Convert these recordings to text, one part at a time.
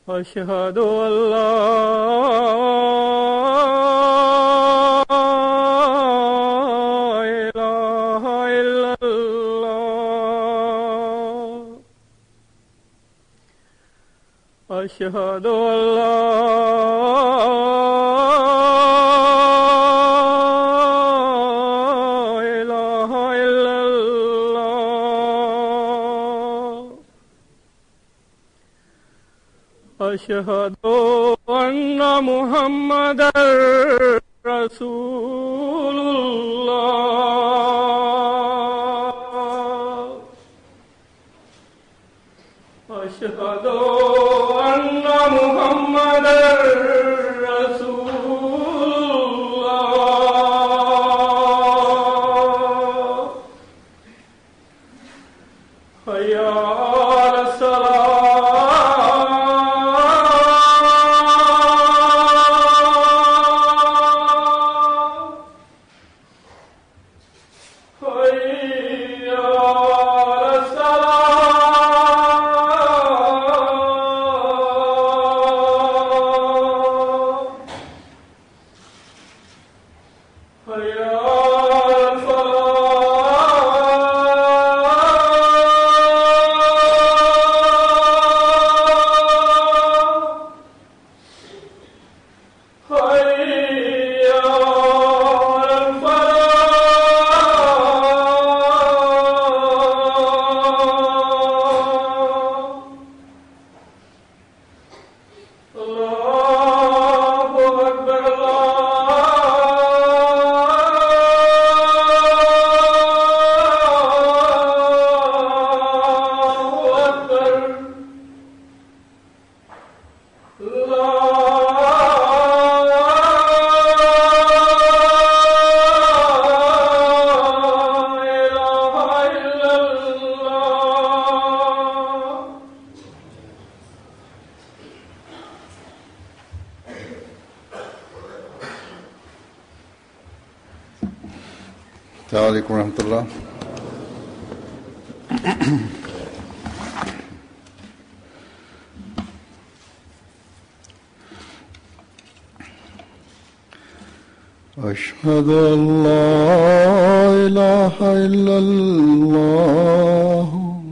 أشهد أن لا إله إلا الله. أشهد أن لا إله إلا الله. أشهد أن محمدا رسول الله. أشهد أن محمدا رسول الله. حي على السلام عليكم ورحمة الله. أشهد أن لا إله إلا الله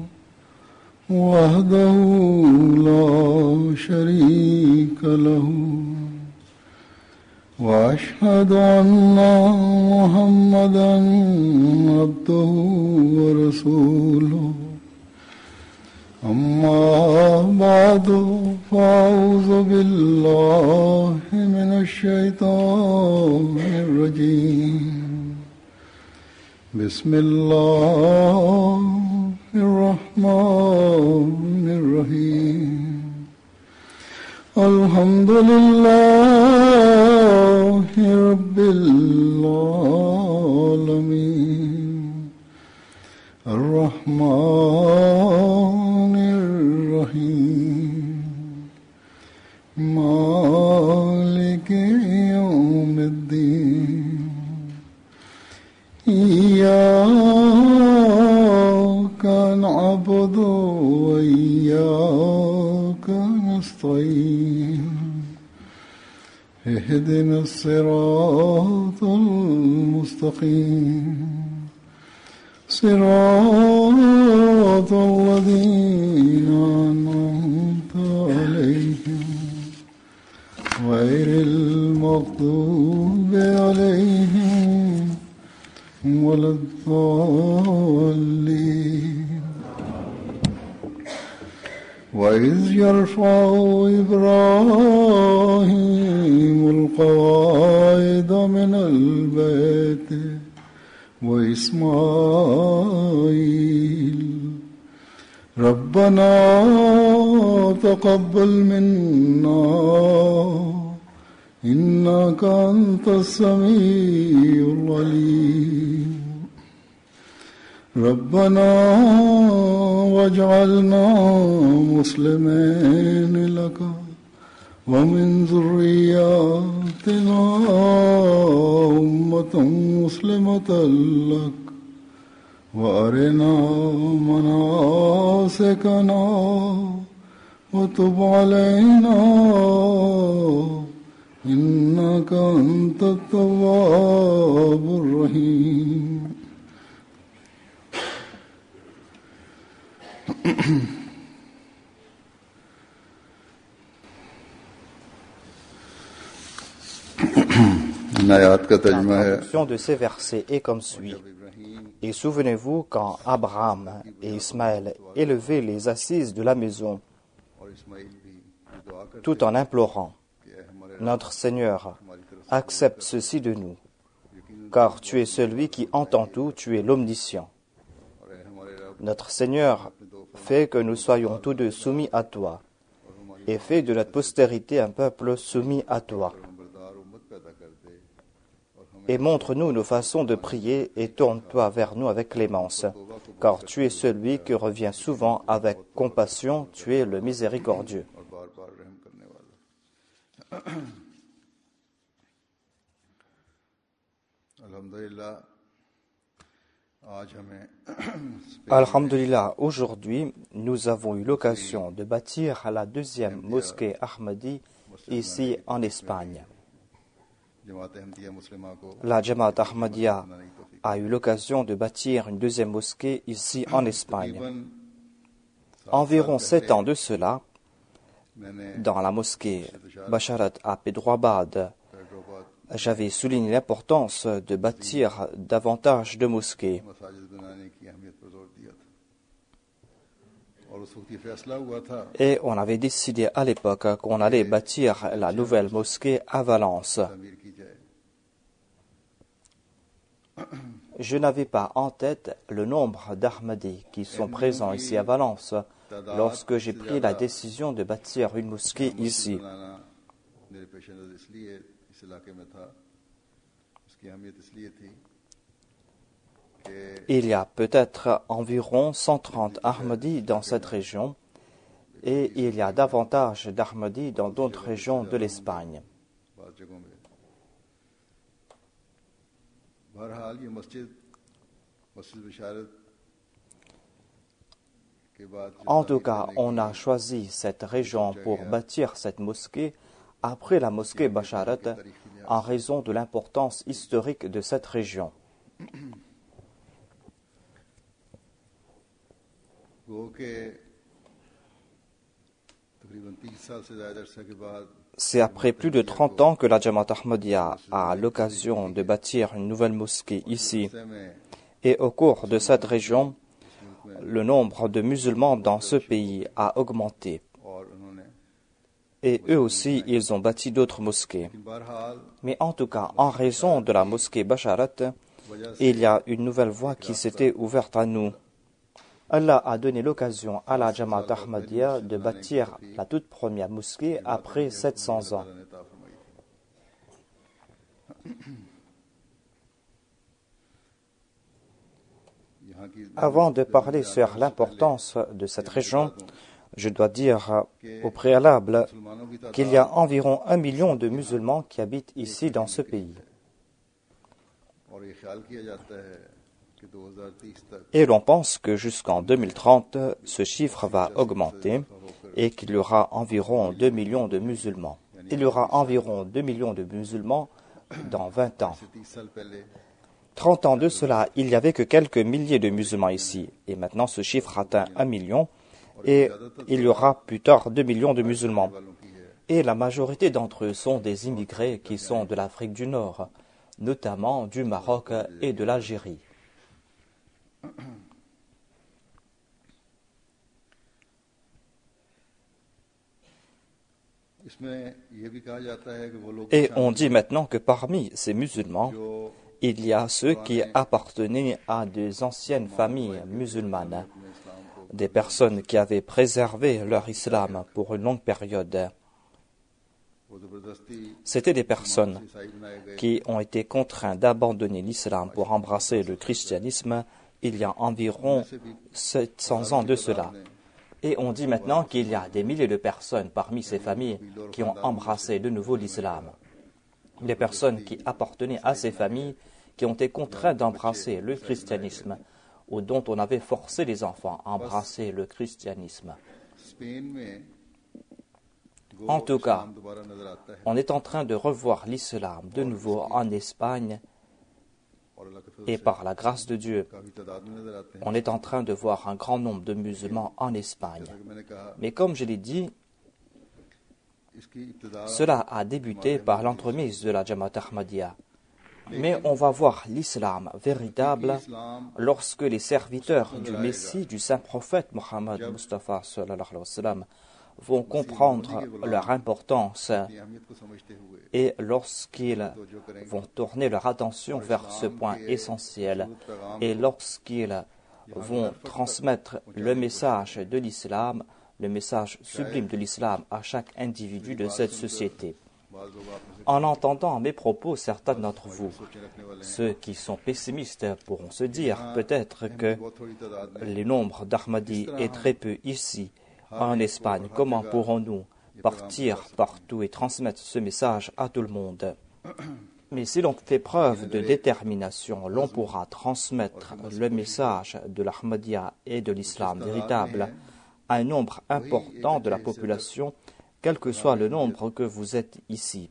وحده لا شريك له وأشهد أن محمدا عبده ورسوله. أما بعد فأعوذ بالله من الشيطان الرجيم. بسم الله الرحمن الرحيم. الحمد لله رب العالمين الرحمن الرحيم مالك يوم الدين. إياك نعبد وإياك نستعين. اهدنا الصراط المستقيم صراط الذين أنعمت عليهم غير المغضوب عليهم ولا الضالين. وإذ يرفع إبراهيم القواعد من البيت وإسماعيل ربنا تقبل منا إنك أنت السميع العليم. ربنا واجعلنا مسلمين لك ومن ذرياتنا أمة مسلمة لك وأرنا مناسكنا وتب علينا إنك أنت التواب الرحيم. La traduction de ces versets est comme suit. Et souvenez-vous quand Abraham et Ismaël élevaient les assises de la maison, tout en implorant, notre Seigneur, accepte ceci de nous, car tu es celui qui entend tout, tu es l'omniscient. Notre Seigneur, fais que nous soyons tous deux soumis à toi, et fais de notre postérité un peuple soumis à toi. Et montre-nous nos façons de prier et tourne-toi vers nous avec clémence, car tu es celui qui revient souvent avec compassion, tu es le miséricordieux. Alhamdulillah, aujourd'hui, nous avons eu l'occasion de bâtir la deuxième mosquée Ahmadi ici en Espagne. La Jamaat Ahmadiyya a eu l'occasion de bâtir une deuxième mosquée ici en Espagne. Environ 7 ans de cela, dans la mosquée Basharat à Pedroabad, j'avais souligné l'importance de bâtir davantage de mosquées. Et on avait décidé à l'époque qu'on allait bâtir la nouvelle mosquée à Valence. Je n'avais pas en tête le nombre d'Ahmadis qui sont présents ici à Valence lorsque j'ai pris la décision de bâtir une mosquée ici. Il y a peut-être environ 130 Ahmadis dans cette région et il y a davantage d'Ahmadis dans d'autres régions de l'Espagne. En tout cas, on a choisi cette région pour bâtir cette mosquée après la mosquée Basharat en raison de l'importance historique de cette région. C'est après plus de 30 ans que la Jamaat Ahmadiyya a l'occasion de bâtir une nouvelle mosquée ici. Et au cours de cette région, le nombre de musulmans dans ce pays a augmenté. Et eux aussi, ils ont bâti d'autres mosquées. Mais en tout cas, en raison de la mosquée Basharat, il y a une nouvelle voie qui s'était ouverte à nous. Allah a donné l'occasion à la Jamaat Ahmadiyya de bâtir la toute première mosquée après 700 ans. Avant de parler sur l'importance de cette région, je dois dire au préalable qu'il y a environ 1 million de musulmans qui habitent ici dans ce pays. Et l'on pense que jusqu'en 2030, ce chiffre va augmenter et qu'il y aura environ 2 millions de musulmans. Il y aura environ 2 millions de musulmans dans 20 ans. 30 ans de cela, il n'y avait que quelques milliers de musulmans ici. Et maintenant, ce chiffre atteint 1 million et il y aura plus tard 2 millions de musulmans. Et la majorité d'entre eux sont des immigrés qui sont de l'Afrique du Nord, notamment du Maroc et de l'Algérie. Et on dit maintenant que parmi ces musulmans, il y a ceux qui appartenaient à des anciennes familles musulmanes, des personnes qui avaient préservé leur islam pour une longue période. C'étaient des personnes qui ont été contraintes d'abandonner l'islam pour embrasser le christianisme il y a environ 700 ans de cela. Et on dit maintenant qu'il y a des milliers de personnes parmi ces familles qui ont embrassé de nouveau l'islam. Des personnes qui appartenaient à ces familles qui ont été contraintes d'embrasser le christianisme ou dont on avait forcé les enfants à embrasser le christianisme. En tout cas, on est en train de revoir l'islam de nouveau en Espagne et par la grâce de Dieu, on est en train de voir un grand nombre de musulmans en Espagne. Mais comme je l'ai dit, cela a débuté par l'entremise de la Jamaat Ahmadiyya. Mais on va voir l'islam véritable lorsque les serviteurs du Messie, du saint prophète Mohammed Mustafa sallallahu alayhi wa sallam, vont comprendre leur importance et lorsqu'ils vont tourner leur attention vers ce point essentiel et lorsqu'ils vont transmettre le message de l'islam, le message sublime de l'islam à chaque individu de cette société. En entendant mes propos, certains d'entre vous, ceux qui sont pessimistes, pourront se dire peut-être que le nombre d'Ahmadis est très peu ici, en Espagne. Comment pourrons-nous partir partout et transmettre ce message à tout le monde? Mais si l'on fait preuve de détermination, l'on pourra transmettre le message de l'Ahmadiyya et de l'islam véritable à un nombre important de la population, quel que soit le nombre que vous êtes ici.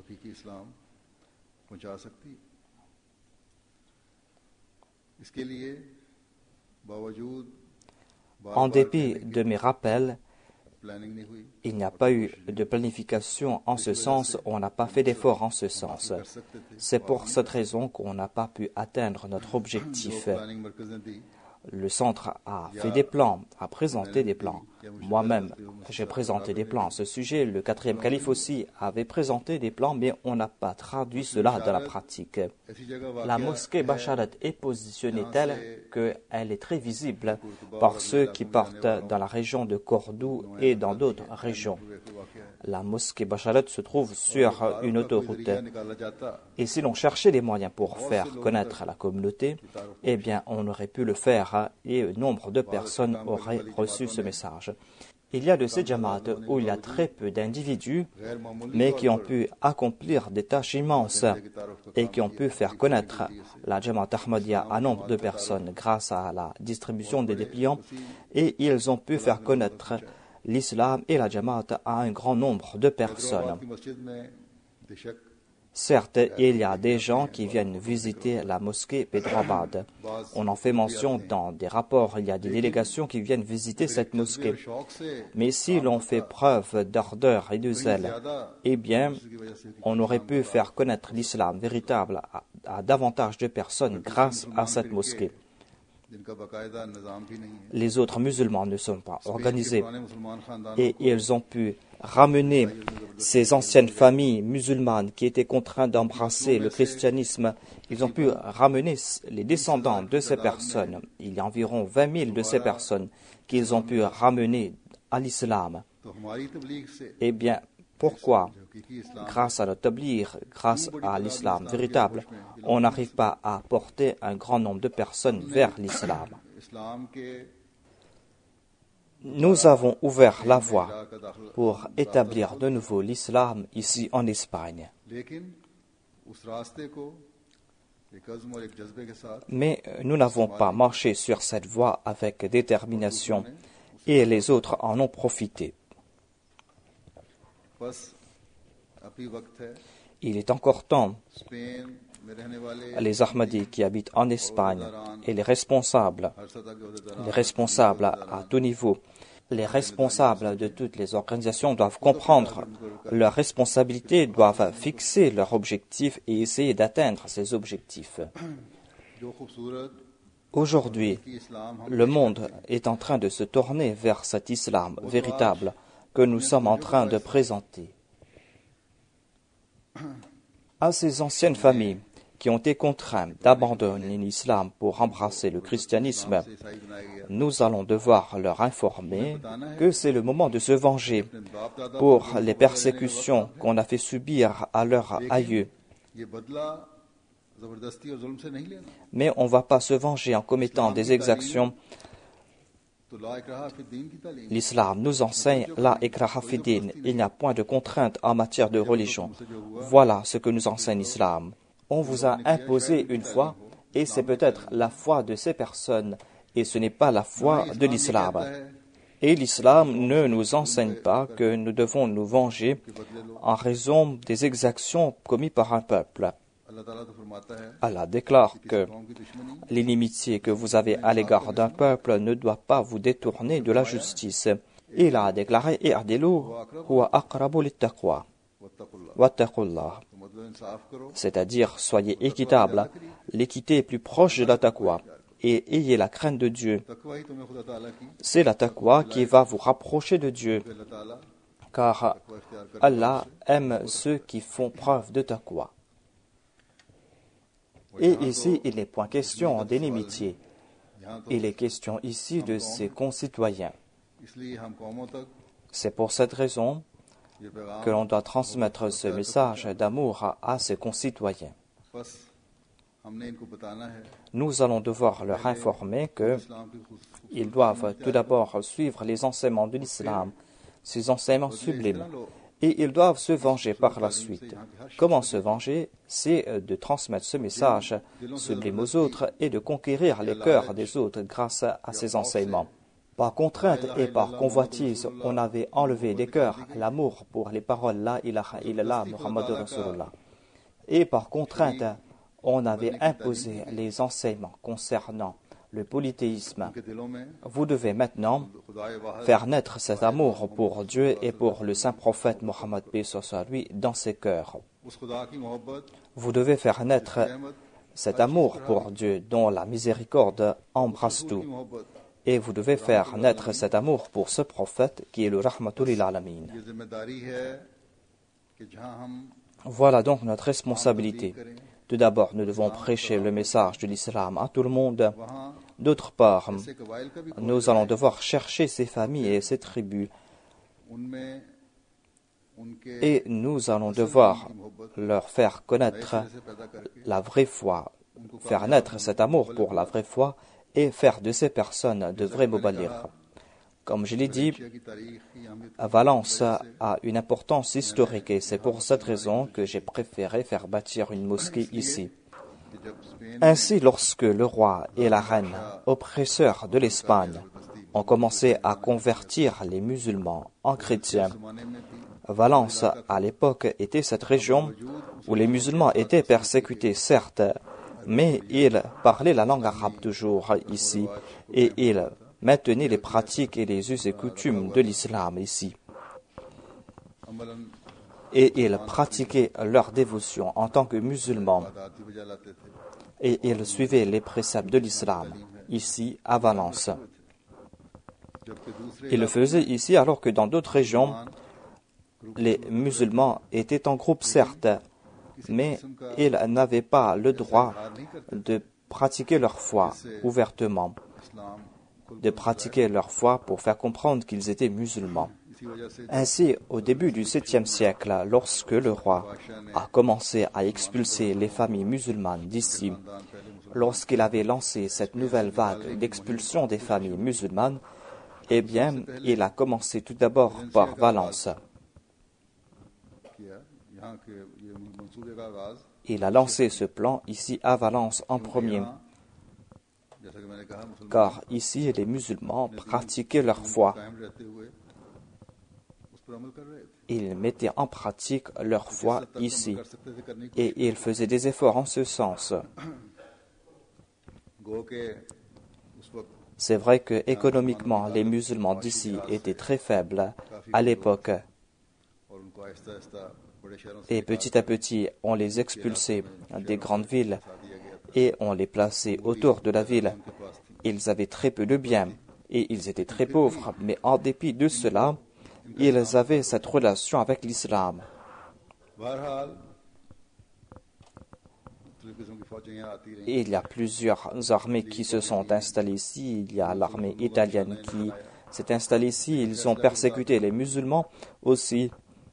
En dépit de mes rappels, il n'y a pas eu de planification en ce sens, on n'a pas fait d'effort en ce sens. C'est pour cette raison qu'on n'a pas pu atteindre notre objectif. Le centre a fait des plans, a présenté des plans. Moi-même, j'ai présenté des plans à ce sujet. Le quatrième calife aussi avait présenté des plans, mais on n'a pas traduit cela dans la pratique. La mosquée Basharat est positionnée telle qu'elle est très visible par ceux qui partent dans la région de Cordoue et dans d'autres régions. La mosquée Basharat se trouve sur une autoroute. Et si l'on cherchait des moyens pour faire connaître la communauté, eh bien, on aurait pu le faire et nombre de personnes auraient reçu ce message. Il y a de ces jamaats où il y a très peu d'individus, mais qui ont pu accomplir des tâches immenses et qui ont pu faire connaître la Jamaat Ahmadiyya à nombre de personnes grâce à la distribution des dépliants, et ils ont pu faire connaître l'islam et la Jamaat à un grand nombre de personnes. Certes, il y a des gens qui viennent visiter la mosquée Pedrabad. On en fait mention dans des rapports, il y a des délégations qui viennent visiter cette mosquée. Mais si l'on fait preuve d'ardeur et de zèle, eh bien, on aurait pu faire connaître l'islam véritable à davantage de personnes grâce à cette mosquée. Les autres musulmans ne sont pas organisés et ils ont pu ramener ces anciennes familles musulmanes qui étaient contraintes d'embrasser le christianisme. Ils ont pu ramener les descendants de ces personnes. Il y a environ 20 000 de ces personnes qu'ils ont pu ramener à l'islam. Eh bien, pourquoi, grâce à notre tabligh, grâce à l'islam véritable, on n'arrive pas à porter un grand nombre de personnes vers l'islam? Nous avons ouvert la voie pour établir de nouveau l'islam ici en Espagne. Mais nous n'avons pas marché sur cette voie avec détermination et les autres en ont profité. Il est encore temps. Les Ahmadis qui habitent en Espagne et les responsables à tout niveau, les responsables de toutes les organisations doivent comprendre leurs responsabilités, doivent fixer leurs objectifs et essayer d'atteindre ces objectifs. Aujourd'hui, le monde est en train de se tourner vers cet islam véritable que nous sommes en train de présenter. À ces anciennes familles qui ont été contraintes d'abandonner l'islam pour embrasser le christianisme, nous allons devoir leur informer que c'est le moment de se venger pour les persécutions qu'on a fait subir à leurs aïeux. Mais on ne va pas se venger en commettant des exactions. L'islam nous enseigne la ikraha fi din. Il n'y a point de contrainte en matière de religion. Voilà ce que nous enseigne l'islam. On vous a imposé une foi, et c'est peut-être la foi de ces personnes, et ce n'est pas la foi de l'islam. Et l'islam ne nous enseigne pas que nous devons nous venger en raison des exactions commises par un peuple. Allah déclare que l'inimitié que vous avez à l'égard d'un peuple ne doit pas vous détourner de la justice. Il a déclaré « I'adilu huwa aqrabu lit-taqwa wattaqullah » c'est-à-dire soyez équitable. L'équité est plus proche de la taqwa et ayez la crainte de Dieu. C'est la taqwa qui va vous rapprocher de Dieu, car Allah aime ceux qui font preuve de taqwa. Et ici, il n'est point question d'inimitié. Il est question ici de ses concitoyens. C'est pour cette raison que l'on doit transmettre ce message d'amour à ses concitoyens. Nous allons devoir leur informer qu'ils doivent tout d'abord suivre les enseignements de l'islam, ces enseignements sublimes, et ils doivent se venger par la suite. Comment se venger? C'est de transmettre ce message sublime aux autres et de conquérir les cœurs des autres grâce à ces enseignements. Par contrainte et par convoitise, on avait enlevé des cœurs l'amour pour les paroles La ilaha illallah Muhammad Rasulullah. Et par contrainte, on avait imposé les enseignements concernant le polythéisme. Vous devez maintenant faire naître cet amour pour Dieu et pour le saint prophète Mohammed lui dans ses cœurs. Vous devez faire naître cet amour pour Dieu dont la miséricorde embrasse tout. Et vous devez faire naître cet amour pour ce prophète qui est le Rahmatul lil Alamin. Voilà donc notre responsabilité. Tout d'abord, nous devons prêcher le message de l'islam à tout le monde. D'autre part, nous allons devoir chercher ces familles et ces tribus. Et nous allons devoir leur faire connaître la vraie foi, faire naître cet amour pour la vraie foi et faire de ces personnes de vrais muballigh. Comme je l'ai dit, Valence a une importance historique et c'est pour cette raison que j'ai préféré faire bâtir une mosquée ici. Ainsi, lorsque le roi et la reine, oppresseurs de l'Espagne, ont commencé à convertir les musulmans en chrétiens, Valence, à l'époque, était cette région où les musulmans étaient persécutés, certes, mais ils parlaient la langue arabe toujours ici, et ils maintenaient les pratiques et les us et coutumes de l'islam ici. Et ils pratiquaient leur dévotion en tant que musulmans, et ils suivaient les préceptes de l'islam, ici à Valence. Ils le faisaient ici alors que dans d'autres régions, les musulmans étaient en groupe, certes, mais ils n'avaient pas le droit de pratiquer leur foi ouvertement, de pratiquer leur foi pour faire comprendre qu'ils étaient musulmans. Ainsi, au début du 7e siècle, lorsque le roi a commencé à expulser les familles musulmanes d'ici, lorsqu'il avait lancé cette nouvelle vague d'expulsion des familles musulmanes, eh bien, il a commencé tout d'abord par Valence. Il a lancé ce plan ici à Valence en premier, car ici les musulmans pratiquaient leur foi. Ils mettaient en pratique leur foi ici et ils faisaient des efforts en ce sens. C'est vrai que économiquement les musulmans d'ici étaient très faibles à l'époque. Et petit à petit, on les expulsait des grandes villes et on les plaçait autour de la ville. Ils avaient très peu de biens et ils étaient très pauvres, mais en dépit de cela, ils avaient cette relation avec l'islam. Et il y a plusieurs armées qui se sont installées ici. Il y a l'armée italienne qui s'est installée ici. Ils ont persécuté les musulmans aussi.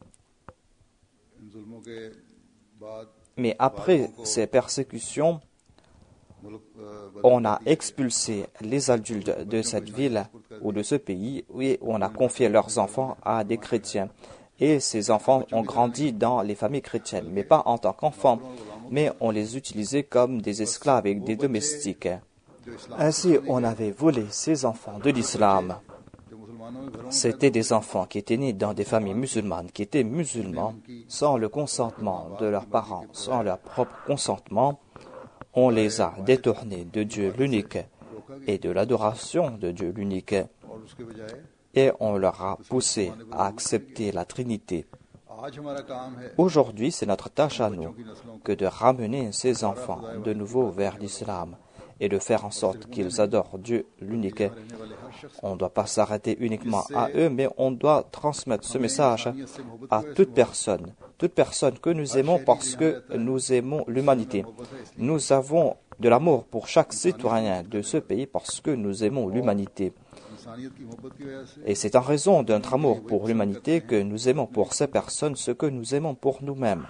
Mais après ces persécutions, on a expulsé les adultes de cette ville ou de ce pays et on a confié leurs enfants à des chrétiens. Et ces enfants ont grandi dans les familles chrétiennes, mais pas en tant qu'enfants, mais on les utilisait comme des esclaves et des domestiques. Ainsi, on avait volé ces enfants de l'islam. C'étaient des enfants qui étaient nés dans des familles musulmanes, qui étaient musulmans, sans le consentement de leurs parents, sans leur propre consentement. On les a détournés de Dieu l'unique et de l'adoration de Dieu l'unique, et on leur a poussé à accepter la Trinité. Aujourd'hui, c'est notre tâche à nous que de ramener ces enfants de nouveau vers l'islam et de faire en sorte qu'ils adorent Dieu l'unique. On ne doit pas s'arrêter uniquement à eux, mais on doit transmettre ce message à toute personne que nous aimons parce que nous aimons l'humanité. Nous avons de l'amour pour chaque citoyen de ce pays parce que nous aimons l'humanité. Et c'est en raison de notre amour pour l'humanité que nous aimons pour ces personnes ce que nous aimons pour nous-mêmes.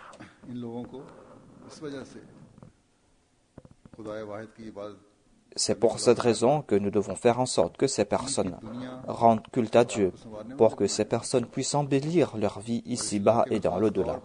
C'est pour cette raison que nous devons faire en sorte que ces personnes rendent culte à Dieu, pour que ces personnes puissent embellir leur vie ici-bas et dans l'au-delà.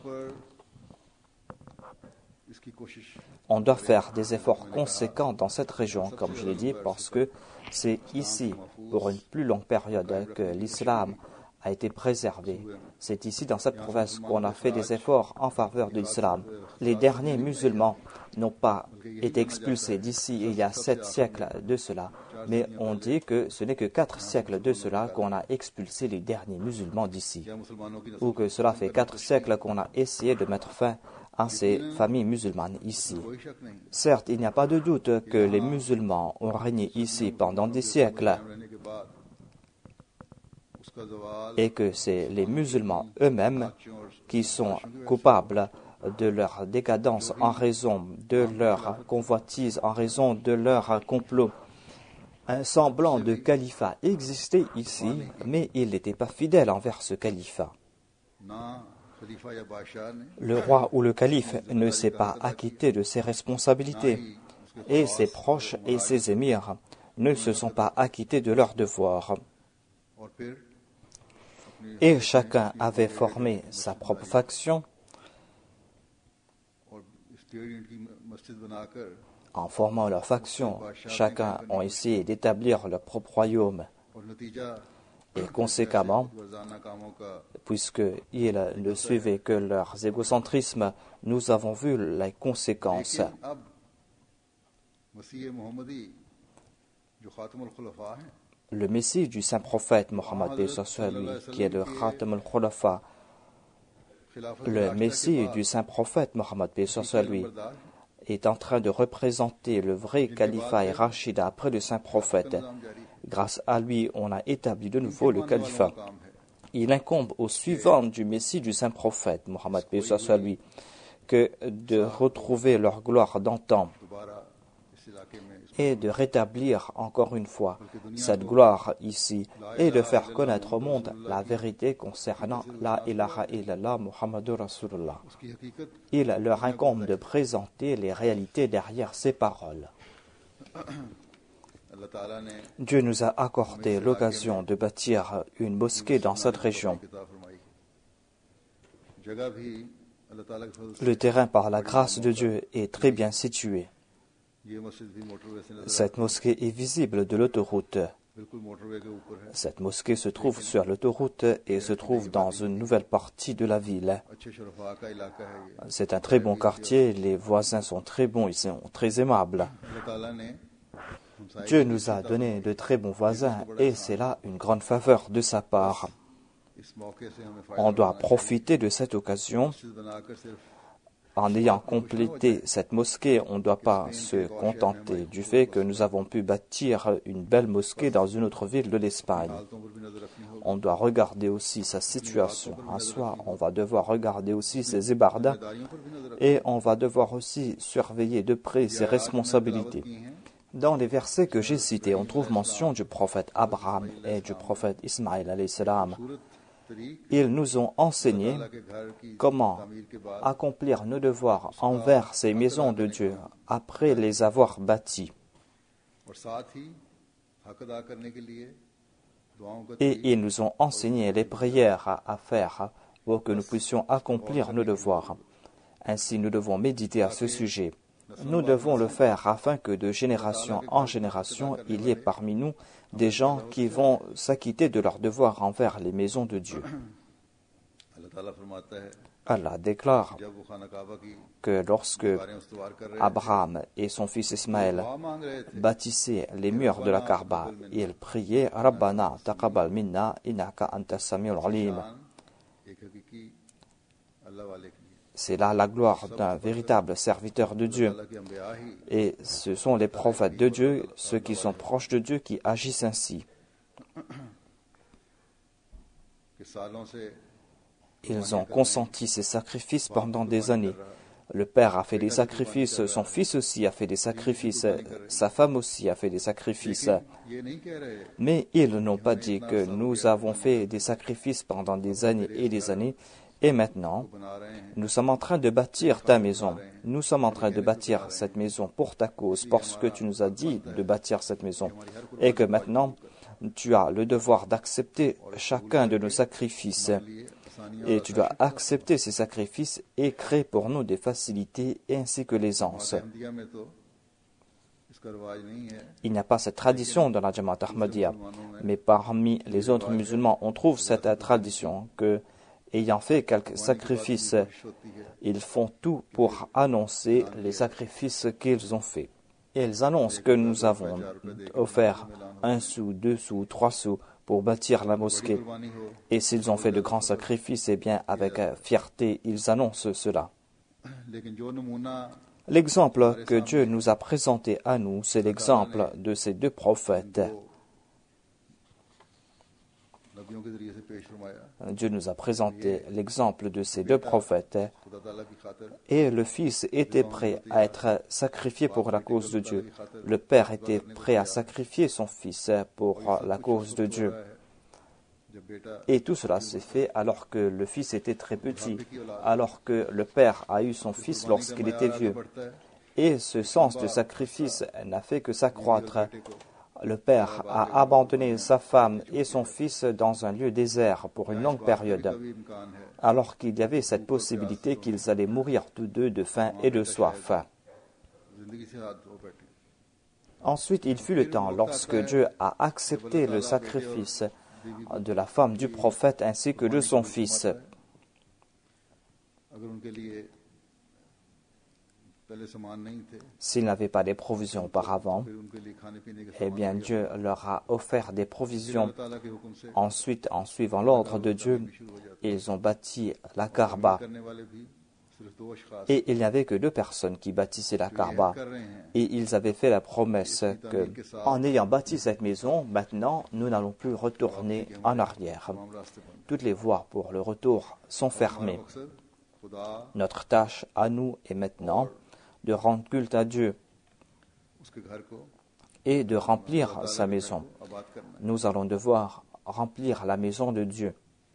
On doit faire des efforts conséquents dans cette région, comme je l'ai dit, parce que c'est ici, pour une plus longue période, que l'islam a été préservé. C'est ici, dans cette province, qu'on a fait des efforts en faveur de l'islam. Les derniers musulmans n'ont pas été expulsés d'ici il y a 7 siècles de cela, mais on dit que ce n'est que 4 siècles de cela qu'on a expulsé les derniers musulmans d'ici, ou que cela fait 4 siècles qu'on a essayé de mettre fin à ces familles musulmanes ici. Certes, il n'y a pas de doute que les musulmans ont régné ici pendant des siècles, et que c'est les musulmans eux-mêmes qui sont coupables de leur décadence en raison de leur convoitise, en raison de leur complot. Un semblant de califat existait ici, mais il n'était pas fidèle envers ce califat. Le roi ou le calife ne s'est pas acquitté de ses responsabilités, et ses proches et ses émirs ne se sont pas acquittés de leurs devoirs. Et chacun avait formé sa propre faction. En formant leur faction, chacun a essayé d'établir leur propre royaume. Et conséquemment, puisqu'ils ne suivaient que leurs égocentrismes, nous avons vu les conséquences. Le Messie du Saint-Prophète Mohammed qui est le Khatam al-Khulafa, le Messie du Saint-Prophète Mohammed est en train de représenter le vrai califat et Rachida après le Saint-Prophète. Grâce à lui, on a établi de nouveau le califat. Il incombe aux suivants du Messie du Saint-Prophète Mohammed que de retrouver leur gloire d'antan et de rétablir encore une fois cette gloire ici et de faire connaître au monde la vérité concernant la ilaha illallah Muhammadur Rasulullah. Il leur incombe de présenter les réalités derrière ces paroles. Dieu nous a accordé l'occasion de bâtir une mosquée dans cette région. Le terrain, par la grâce de Dieu, est très bien situé. Cette mosquée est visible de l'autoroute. Cette mosquée se trouve sur l'autoroute et se trouve dans une nouvelle partie de la ville. C'est un très bon quartier, les voisins sont très bons, ils sont très aimables. Dieu nous a donné de très bons voisins et c'est là une grande faveur de sa part. On doit profiter de cette occasion. En ayant complété cette mosquée, on ne doit pas se contenter du fait que nous avons pu bâtir une belle mosquée dans une autre ville de l'Espagne. On doit regarder aussi sa situation en soi, on va devoir regarder aussi ses ibadas et on va devoir aussi surveiller de près ses responsabilités. Dans les versets que j'ai cités, on trouve mention du prophète Abraham et du prophète Ismaïl alayhi salam. Ils nous ont enseigné comment accomplir nos devoirs envers ces maisons de Dieu après les avoir bâties. Et ils nous ont enseigné les prières à faire pour que nous puissions accomplir nos devoirs. Ainsi, nous devons méditer à ce sujet. Nous devons le faire afin que de génération en génération, il y ait parmi nous des gens qui vont s'acquitter de leurs devoirs envers les maisons de Dieu. Allah déclare que lorsque Abraham et son fils Ismaël bâtissaient les murs de la Kaaba, ils priaient Rabbana taqabbal minna innaka anta samiul alim. C'est là la gloire d'un véritable serviteur de Dieu. Et ce sont les prophètes de Dieu, ceux qui sont proches de Dieu, qui agissent ainsi. Ils ont consenti ces sacrifices pendant des années. Le père a fait des sacrifices, son fils aussi a fait des sacrifices, sa femme aussi a fait des sacrifices. Mais ils n'ont pas dit que nous avons fait des sacrifices pendant des années et des années, et maintenant, nous sommes en train de bâtir ta maison. Nous sommes en train de bâtir cette maison pour ta cause, parce que tu nous as dit de bâtir cette maison. Et que maintenant, tu as le devoir d'accepter chacun de nos sacrifices. Et tu dois accepter ces sacrifices et créer pour nous des facilités ainsi que l'aisance. Il n'y a pas cette tradition dans la Jamaat Ahmadiyya, mais parmi les autres musulmans, on trouve cette tradition que, ayant fait quelques sacrifices, ils font tout pour annoncer les sacrifices qu'ils ont faits. Ils annoncent que nous avons offert 1 sou, 2 sous, 3 sous pour bâtir la mosquée. Et s'ils ont fait de grands sacrifices, eh bien, avec fierté, ils annoncent cela. L'exemple que Dieu nous a présenté à nous, c'est l'exemple de ces deux prophètes. Dieu nous a présenté l'exemple de ces deux prophètes et le Fils était prêt à être sacrifié pour la cause de Dieu. Le Père était prêt à sacrifier son Fils pour la cause de Dieu. Et tout cela s'est fait alors que le Fils était très petit, alors que le Père a eu son Fils lorsqu'il était vieux. Et ce sens de sacrifice n'a fait que s'accroître. Le père a abandonné sa femme et son fils dans un lieu désert pour une longue période, alors qu'il y avait cette possibilité qu'ils allaient mourir tous deux de faim et de soif. Ensuite, il fut le temps lorsque Dieu a accepté le sacrifice de la femme du prophète ainsi que de son fils. S'ils n'avaient pas des provisions auparavant, eh bien Dieu leur a offert des provisions. Ensuite, en suivant l'ordre de Dieu, ils ont bâti la Kaaba. Et il n'y avait que 2 personnes qui bâtissaient la Kaaba. Et ils avaient fait la promesse que, en ayant bâti cette maison, maintenant, nous n'allons plus retourner en arrière. Toutes les voies pour le retour sont fermées. Notre tâche à nous est maintenant de rendre culte à Dieu et de remplir sa maison. Nous allons devoir remplir la maison de Dieu.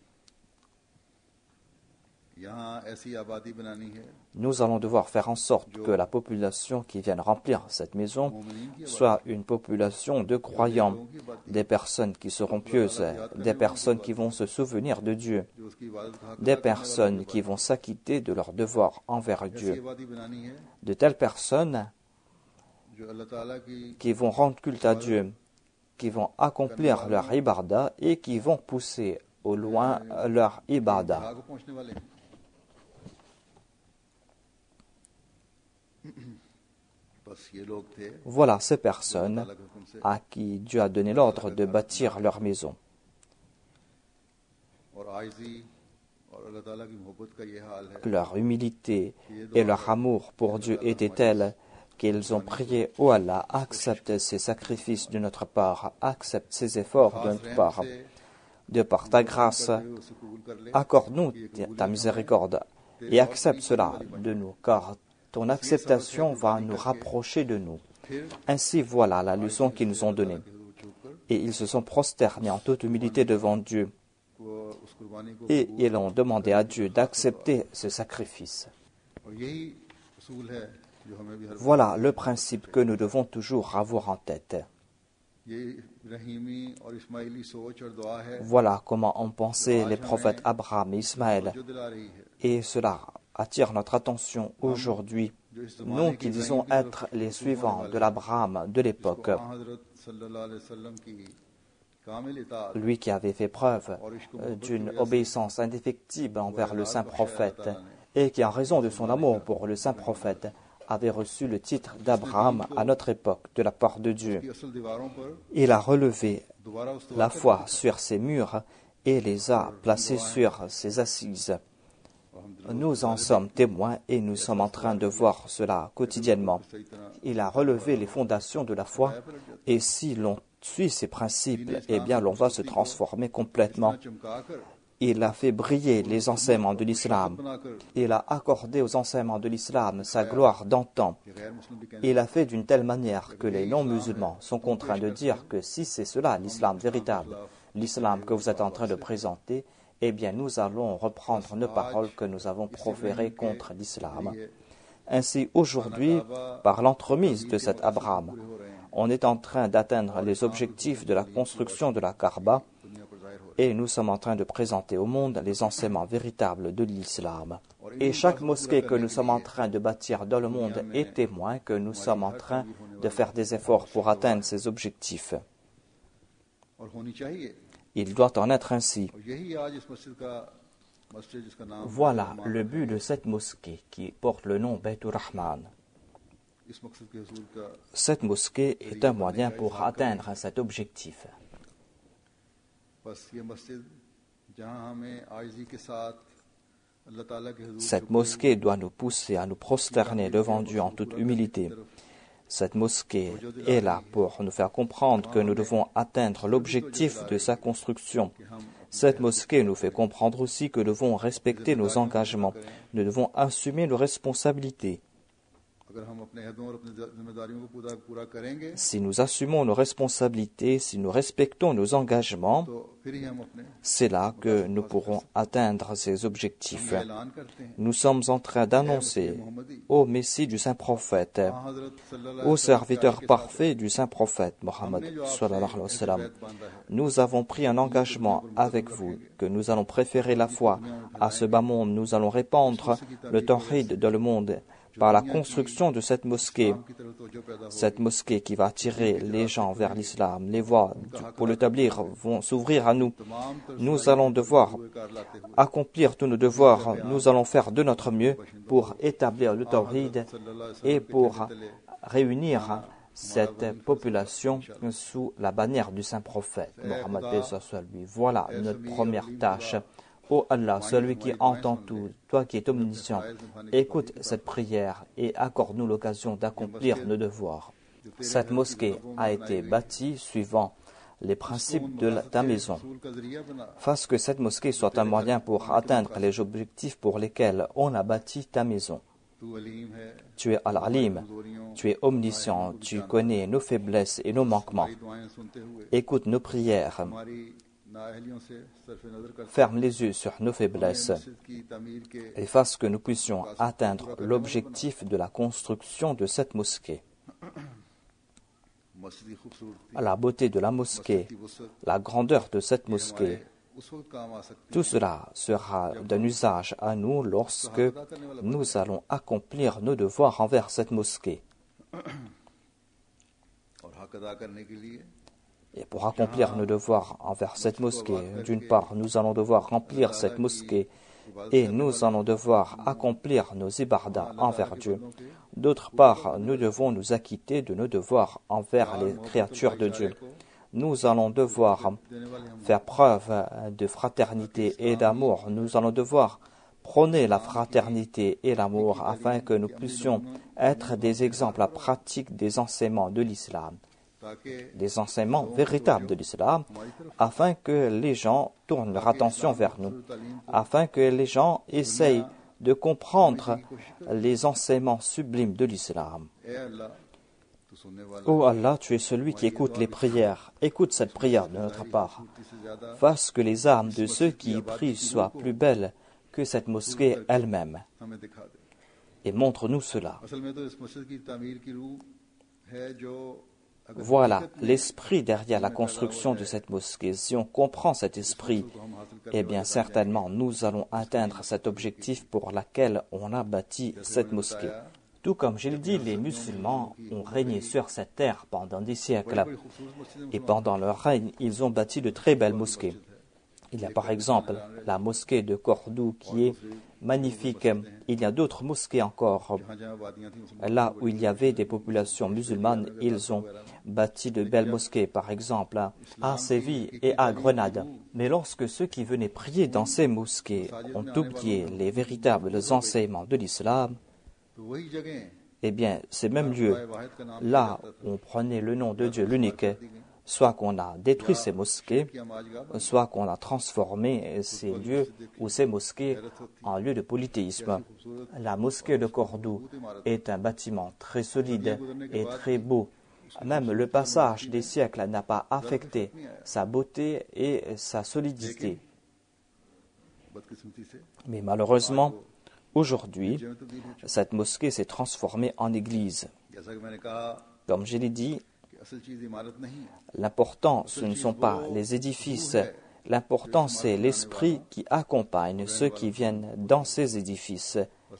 Nous allons devoir faire en sorte que la population qui vienne remplir cette maison soit une population de croyants, des personnes qui seront pieuses, des personnes qui vont se souvenir de Dieu, des personnes qui vont s'acquitter de leurs devoirs envers Dieu, de telles personnes qui vont rendre culte à Dieu, qui vont accomplir leur ibadah et qui vont pousser au loin leur ibadah. Voilà ces personnes à qui Dieu a donné l'ordre de bâtir leur maison. Leur humilité et leur amour pour Dieu étaient tels qu'ils ont prié « Oh Allah, accepte ces sacrifices de notre part, accepte ces efforts de notre part. De par ta grâce, accorde-nous ta miséricorde et accepte cela de nous, car ton acceptation va nous rapprocher de nous. » Ainsi, voilà la leçon qu'ils nous ont donnée. Et ils se sont prosternés en toute humilité devant Dieu. Et ils ont demandé à Dieu d'accepter ce sacrifice. Voilà le principe que nous devons toujours avoir en tête. Voilà comment ont pensé les prophètes Abraham et Ismaël. Et cela attire notre attention aujourd'hui nous qui disons être les suivants de l'Abraham de l'époque, lui qui avait fait preuve d'une obéissance indéfectible envers le saint prophète et qui, en raison de son amour pour le saint prophète, avait reçu le titre d'Abraham à notre époque de la part de Dieu. Il a relevé la foi sur ses murs et les a placés sur ses assises. Nous en sommes témoins et nous sommes en train de voir cela quotidiennement. Il a relevé les fondations de la foi et si l'on suit ces principes, eh bien l'on va se transformer complètement. Il a fait briller les enseignements de l'islam. Il a accordé aux enseignements de l'islam sa gloire d'antan. Il a fait d'une telle manière que les non-musulmans sont contraints de dire que si c'est cela l'islam véritable, l'islam que vous êtes en train de présenter, eh bien nous allons reprendre nos paroles que nous avons proférées contre l'islam. Ainsi, aujourd'hui, par l'entremise de cet Abraham, on est en train d'atteindre les objectifs de la construction de la Kaaba et nous sommes en train de présenter au monde les enseignements véritables de l'islam. Et chaque mosquée que nous sommes en train de bâtir dans le monde est témoin que nous sommes en train de faire des efforts pour atteindre ces objectifs. Il doit en être ainsi. Voilà le but de cette mosquée qui porte le nom Baytur Rahman. Cette mosquée est un moyen pour atteindre cet objectif. Cette mosquée doit nous pousser à nous prosterner devant Dieu en toute humilité. Cette mosquée est là pour nous faire comprendre que nous devons atteindre l'objectif de sa construction. Cette mosquée nous fait comprendre aussi que nous devons respecter nos engagements. Nous devons assumer nos responsabilités. Si nous assumons nos responsabilités, si nous respectons nos engagements, c'est là que nous pourrons atteindre ces objectifs. Nous sommes en train d'annoncer au Messie du Saint-Prophète, au serviteur parfait du Saint-Prophète, Mohammed sallallahu alayhi wa sallam. Nous avons pris un engagement avec vous, que nous allons préférer la foi à ce bas monde. Nous allons répandre le tawhid dans le monde par la construction de cette mosquée qui va attirer les gens vers l'islam. Les voies pour l'établir vont s'ouvrir à nous. Nous allons devoir accomplir tous nos devoirs. Nous allons faire de notre mieux pour établir le tawhid et pour réunir cette population sous la bannière du Saint-Prophète, Mohammed lui. Voilà notre première tâche. Ô Allah, celui qui entend tout, toi qui es omniscient, écoute cette prière et accorde-nous l'occasion d'accomplir nos devoirs. Cette mosquée a été bâtie suivant les principes de ta maison. Fasse que cette mosquée soit un moyen pour atteindre les objectifs pour lesquels on a bâti ta maison. Tu es Al-Alim, tu es omniscient, tu connais nos faiblesses et nos manquements. Écoute nos prières. Ferme les yeux sur nos faiblesses et fasse que nous puissions atteindre l'objectif de la construction de cette mosquée. La beauté de la mosquée, la grandeur de cette mosquée, tout cela sera d'un usage à nous lorsque nous allons accomplir nos devoirs envers cette mosquée. Et pour accomplir nos devoirs envers cette mosquée, d'une part, nous allons devoir remplir cette mosquée et nous allons devoir accomplir nos ibadas envers Dieu. D'autre part, nous devons nous acquitter de nos devoirs envers les créatures de Dieu. Nous allons devoir faire preuve de fraternité et d'amour. Nous allons devoir prôner la fraternité et l'amour afin que nous puissions être des exemples pratiques des enseignements de l'islam. Des enseignements véritables de l'islam, afin que les gens tournent leur attention vers nous, afin que les gens essayent de comprendre les enseignements sublimes de l'islam. Ô Allah, tu es celui qui écoute les prières. Écoute cette prière de notre part. Fasse que les âmes de ceux qui y prient soient plus belles que cette mosquée elle-même. Et montre-nous cela. Voilà l'esprit derrière la construction de cette mosquée. Si on comprend cet esprit, eh bien certainement nous allons atteindre cet objectif pour lequel on a bâti cette mosquée. Tout comme je l'ai dit, les musulmans ont régné sur cette terre pendant des siècles. Et pendant leur règne, ils ont bâti de très belles mosquées. Il y a par exemple la mosquée de Cordoue qui est magnifique. Il y a d'autres mosquées encore. Là où il y avait des populations musulmanes, ils ont bâti de belles mosquées, par exemple à Séville et à Grenade. Mais lorsque ceux qui venaient prier dans ces mosquées ont oublié les véritables enseignements de l'islam, eh bien, ces mêmes lieux, là où on prenait le nom de Dieu l'unique, soit qu'on a détruit ces mosquées, soit qu'on a transformé ces lieux ou ces mosquées en lieux de polythéisme. La mosquée de Cordoue est un bâtiment très solide et très beau. Même le passage des siècles n'a pas affecté sa beauté et sa solidité. Mais malheureusement, aujourd'hui, cette mosquée s'est transformée en église. Comme je l'ai dit, l'important, ce ne sont pas les édifices. L'important, c'est l'esprit qui accompagne ceux qui viennent dans ces édifices.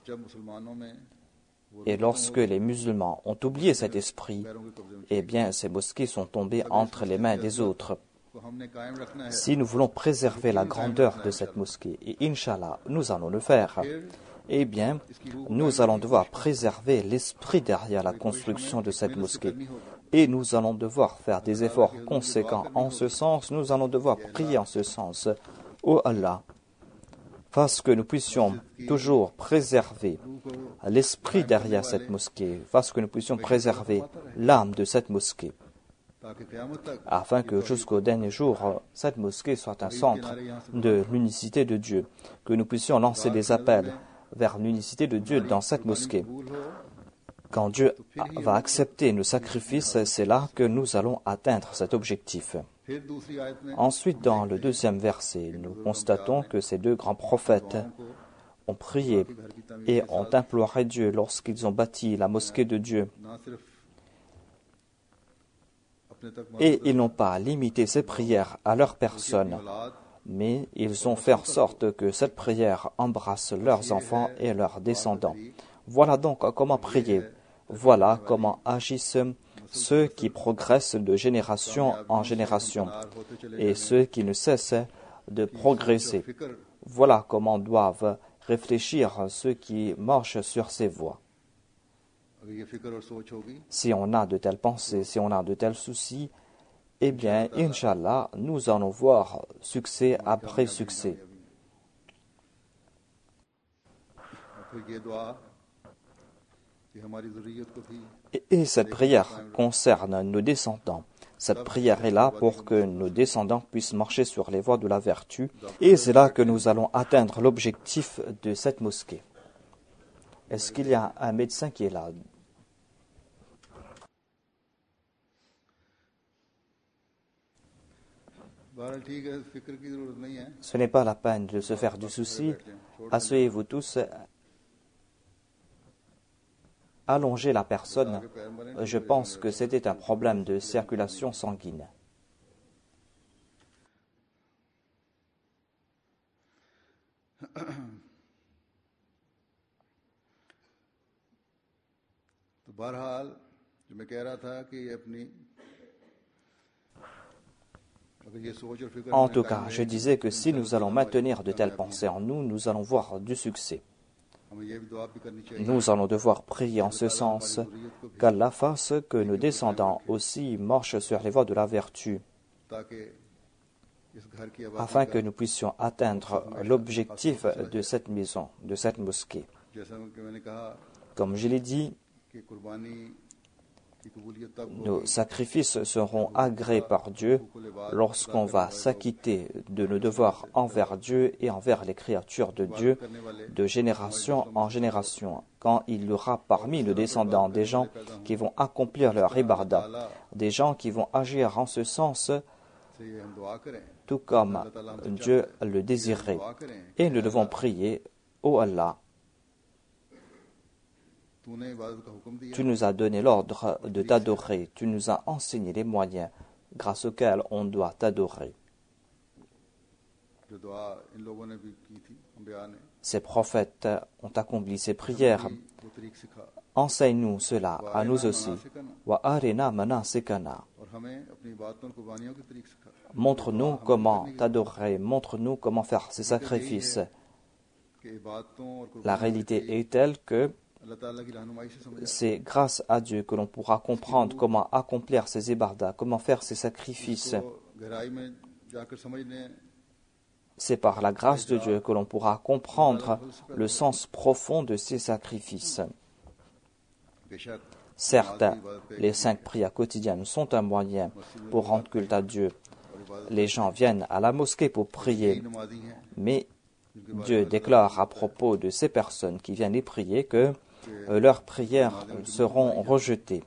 Et lorsque les musulmans ont oublié cet esprit, eh bien, ces mosquées sont tombées entre les mains des autres. Si nous voulons préserver la grandeur de cette mosquée, et Inch'Allah, nous allons le faire, eh bien, nous allons devoir préserver l'esprit derrière la construction de cette mosquée. Et nous allons devoir faire des efforts conséquents en ce sens. Nous allons devoir prier en ce sens. Oh Allah, fasse que nous puissions toujours préserver l'esprit derrière cette mosquée. Fasse que nous puissions préserver l'âme de cette mosquée. Afin que jusqu'au dernier jour, cette mosquée soit un centre de l'unicité de Dieu. Que nous puissions lancer des appels vers l'unicité de Dieu dans cette mosquée. Quand Dieu va accepter nos sacrifices, c'est là que nous allons atteindre cet objectif. Ensuite, dans le deuxième verset, nous constatons que ces deux grands prophètes ont prié et ont imploré Dieu lorsqu'ils ont bâti la mosquée de Dieu. Et ils n'ont pas limité ces prières à leur personne, mais ils ont fait en sorte que cette prière embrasse leurs enfants et leurs descendants. Voilà donc comment prier. Voilà comment agissent ceux qui progressent de génération en génération et ceux qui ne cessent de progresser. Voilà comment doivent réfléchir ceux qui marchent sur ces voies. Si on a de telles pensées, si on a de tels soucis, eh bien, Inch'Allah, nous allons voir succès après succès. Et cette prière concerne nos descendants. Cette prière est là pour que nos descendants puissent marcher sur les voies de la vertu. Et c'est là que nous allons atteindre l'objectif de cette mosquée. Est-ce qu'il y a un médecin qui est là? Ce n'est pas la peine de se faire du souci. Asseyez-vous tous. Allongez la personne. Je pense que c'était un problème de circulation sanguine. En tout cas, je disais que si nous allons maintenir de telles pensées en nous, nous allons voir du succès. Nous allons devoir prier en ce sens qu'Allah fasse que nos descendants aussi marchent sur les voies de la vertu, afin que nous puissions atteindre l'objectif de cette maison, de cette mosquée. Comme je l'ai dit, nos sacrifices seront agréés par Dieu lorsqu'on va s'acquitter de nos devoirs envers Dieu et envers les créatures de Dieu de génération en génération. Quand il y aura parmi nos descendants des gens qui vont accomplir leur ibadah, des gens qui vont agir en ce sens, tout comme Dieu le désirait. Et nous devons prier, ô Allah, tu nous as donné l'ordre de t'adorer, tu nous as enseigné les moyens grâce auxquels on doit t'adorer. जो दुआ इन लोगों ने भी की थी अंबिया ने Ces prophètes ont accompli ces prières. वो तरीक सिखा Enseigne-nous cela à nous aussi. Wa arina manasikana. और हमें अपनी बातों और कुर्बानियों के तरीक सिखा Montre-nous comment t'adorer, montre-nous comment faire ces sacrifices. कि बातों और La réalité est telle que अल्लाह ताला की रहनुमाई से समझ c'est grâce à Dieu que l'on pourra comprendre comment accomplir ces ibadah, comment faire ces sacrifices. तो गहराई में जाकर समझने C'est par la grâce de Dieu que l'on pourra comprendre le sens profond de ces sacrifices. बेशक Certes, les 5 prières quotidiennes sont un moyen pour rendre culte à Dieu. Les gens viennent à la mosquée pour prier, नमाजी हैं mais Dieu déclare à propos de ces personnes qui viennent y prier que leurs prières seront rejetées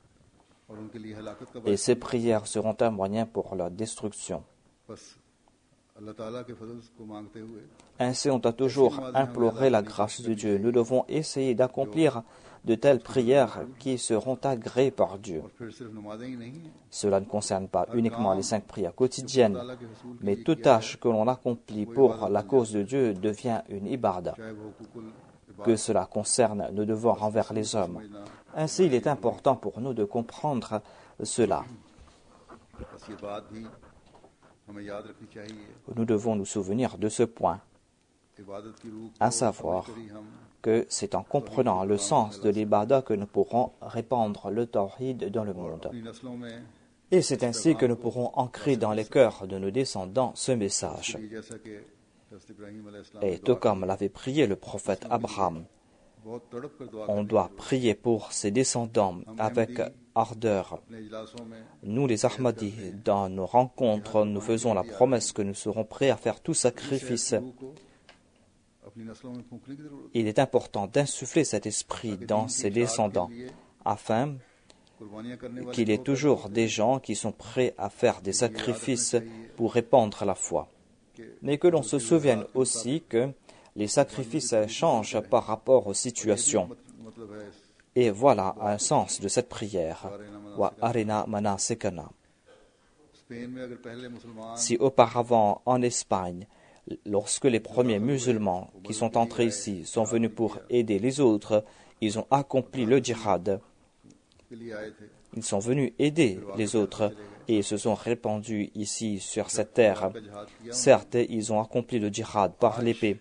और उनके लिए हलाकत का et ces prières seront un moyen pour leur destruction. बस अल्लाह ताला के फजल को मांगते हुए Ainsi, on doit toujours implorer la grâce de Dieu. Nous devons essayer d'accomplir de telles prières qui seront agréées par Dieu. और फिर सिर्फ नमाजें ही नहीं हैं Cela ne concerne pas uniquement les 5 prières quotidiennes, ताला के रसूल mais toute tâche que l'on accomplit pour la cause de Dieu devient une ibadah. चाहे वो हुकूकुल Que cela concerne nos devoirs envers les hommes. Ainsi, il est important pour nous de comprendre cela. बस ये बात भी हमें याद रखनी चाहिए Nous devons nous souvenir de ce point, इबादत की रूह à को savoir समझकर ही हम que c'est en comprenant le sens de l'ibadah que nous pourrons répandre le tawhid dans le monde. अपनी नस्लों में Et c'est ainsi que nous pourrons ancrer dans les cœurs de nos descendants ce message. ये जैसा कि हज़रत इब्राहीम अलैहिस्सलाम Et tout comme l'avait prié le prophète Abraham, बहुत तड़प कर दुआ on doit prier pour ses descendants avec ardeur. अपने इजलासों में Nous, les Ahmadis, dans nos rencontres, nous faisons la promesse que nous serons prêts à faire tout sacrifice. रूह को अपनी नस्लों में फूंकने की जरूरत Il est important d'insuffler cet esprit dans ses descendants, afin कुर्बानियां करने वाले qu'il y ait toujours des gens qui sont prêts à faire des sacrifices pour répandre la foi. Mais que l'on se souvienne aussi que les sacrifices changent par rapport aux situations. मतलब है Et voilà un sens de cette prière. Wa arina manasikana. Spain में अगर पहले मुसलमान Si auparavant, en Espagne, lorsque les premiers musulmans qui sont entrés ici sont venus pour aider les autres, ils ont accompli le djihad. के लिए आए थे Ils sont venus aider les autres et ils se sont répandus ici sur cette terre. Certes, ils ont accompli le djihad par l'épée.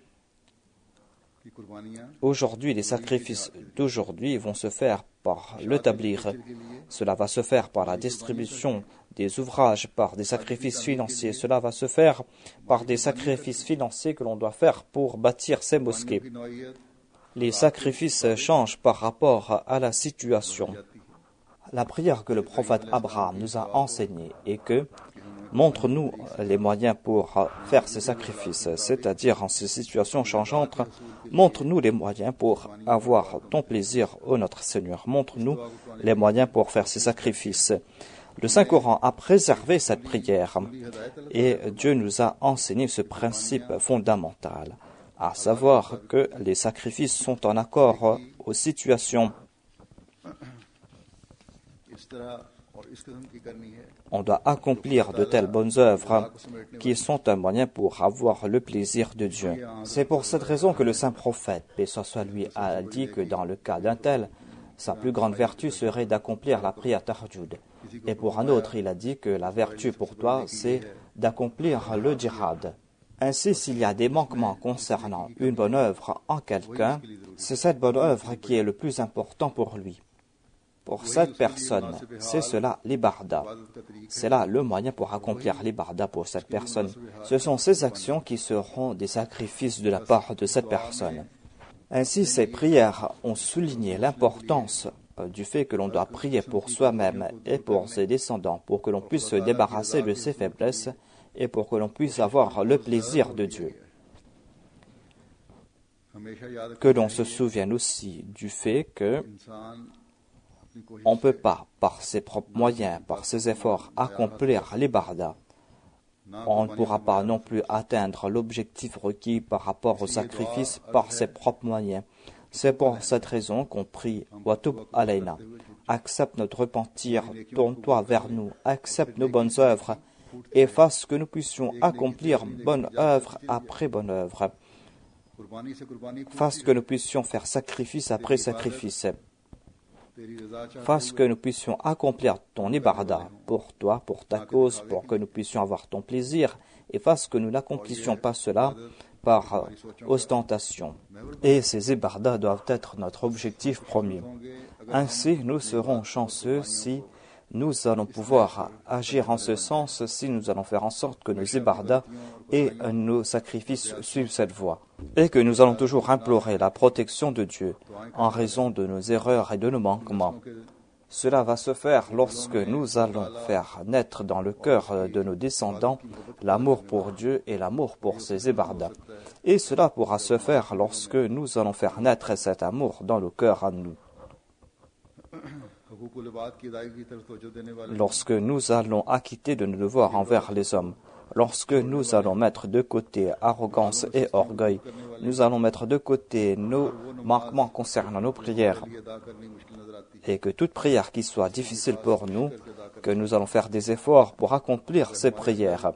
कि कुर्बानियां Aujourd'hui, les sacrifices d'aujourd'hui vont se faire par le tablir. Cela va se faire par la distribution des ouvrages, par des sacrifices financiers. Cela va se faire par des sacrifices financiers que l'on doit faire pour bâtir ces mosquées. की नौइयत Les sacrifices changent par rapport à la situation. La prière que le prophète Abraham nous a enseignée est que montre-nous les moyens pour faire ces sacrifices, c'est-à-dire en ces situations changeantes, montre-nous les moyens pour avoir ton plaisir, ô notre Seigneur. Montre-nous les moyens pour faire ces sacrifices. Le Saint-Coran a préservé cette prière et Dieu nous a enseigné ce principe fondamental, à savoir que les sacrifices sont en accord aux situations. इस तरह और इस किस्म की करनी है On doit accomplir de telles bonnes œuvres qui sont un moyen pour avoir le plaisir de Dieu. C'est pour cette raison que le saint prophète, paix soit lui, a dit que dans le cas d'un tel, sa plus grande vertu serait d'accomplir la prière tahajjud. Et pour un autre, il a dit que la vertu pour toi, c'est d'accomplir le djihad. Ainsi, s'il y a des manquements concernant une bonne œuvre en quelqu'un, c'est cette bonne œuvre qui est le plus important pour lui. Pour cette personne, c'est cela l'ibarda. C'est là le moyen pour accomplir l'ibarda pour cette personne. Ce sont ces actions qui seront des sacrifices de la part de cette personne. Ainsi, ces prières ont souligné l'importance du fait que l'on doit prier pour soi-même et pour ses descendants, pour que l'on puisse se débarrasser de ses faiblesses et pour que l'on puisse avoir le plaisir de Dieu. Que l'on se souvienne aussi du fait que on ne peut pas, par ses propres moyens, par ses efforts, accomplir l'ibarda. On ne pourra pas non plus atteindre l'objectif requis par rapport au sacrifice par ses propres moyens. C'est pour cette raison qu'on prie « Watub alayna » accepte notre repentir, tourne-toi vers nous, accepte nos bonnes œuvres et fasse que nous puissions accomplir bonne œuvre après bonne œuvre. Fasse que nous puissions faire sacrifice après sacrifice. Fasse que nous puissions accomplir ton ibadah pour toi, pour ta cause, pour que nous puissions avoir ton plaisir, et fasse que nous n'accomplissions pas cela par ostentation. Et ces ibadah doivent être notre objectif premier. Ainsi, nous serons chanceux si nous allons pouvoir agir en ce sens, si nous allons faire en sorte que nos ibadah et nos sacrifices suivent cette voie, et que nous allons toujours implorer la protection de Dieu en raison de nos erreurs et de nos manquements. Cela va se faire lorsque nous allons faire naître dans le cœur de nos descendants l'amour pour Dieu et l'amour pour ses ibadah. Et cela pourra se faire lorsque nous allons faire naître cet amour dans le cœur à nous. Lorsque nous allons acquitter de nos devoirs envers les hommes, lorsque nous allons mettre de côté arrogance et orgueil, nous allons mettre de côté nos manquements concernant nos prières, et que toute prière qui soit difficile pour nous, que nous allons faire des efforts pour accomplir ces prières.